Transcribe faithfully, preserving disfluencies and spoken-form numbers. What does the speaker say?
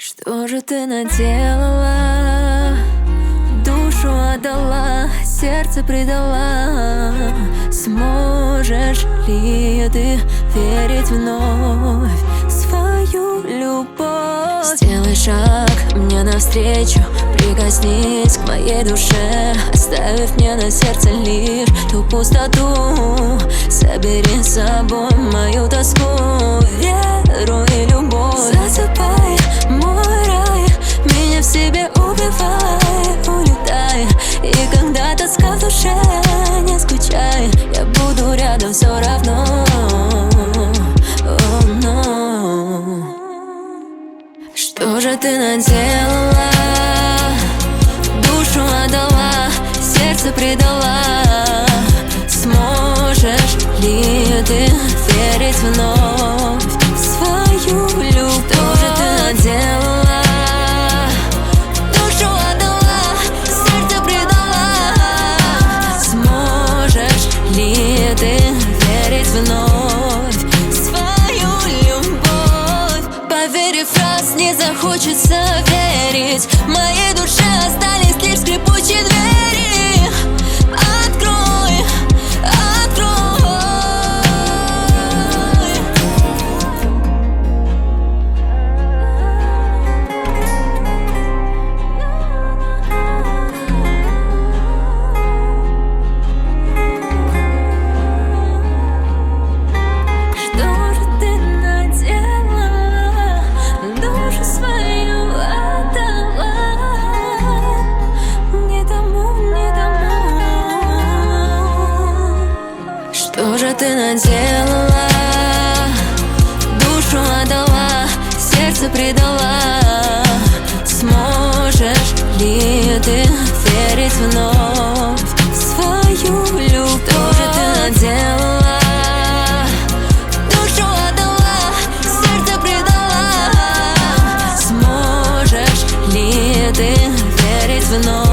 Что же ты наделала? Душу отдала, сердце предала. Сможешь ли ты верить вновь в свою любовь? Сделай шаг мне навстречу, прикоснись к моей душе, оставив мне на сердце лишь ту пустоту. Собери с собой мою тоску, веру и любовь. Засыпай, мой рай, меня в себе убивай, улетай. И когда тоска в душе, не скучай, я буду рядом все равно. Oh, no. Что же ты наделала? Душу отдала, сердце предала. Сможешь ли ты верить вновь в свою любовь? Что же ты наделала? Душу отдала, сердце предала. Сможешь ли ты верить вновь в свою любовь? Поверив раз, не захочется верить. В моей душе остались лишь скрипучие двери. Открой, открой. Что же ты наделала? Душу свою отдала. Не тому, не тому. Что же ты наделала? Душу отдала, сердце предала. Сможешь ли ты верить вновь в свою любовь? Что же ты наделала? Душу отдала, сердце предала. Сможешь ли ты верить вновь?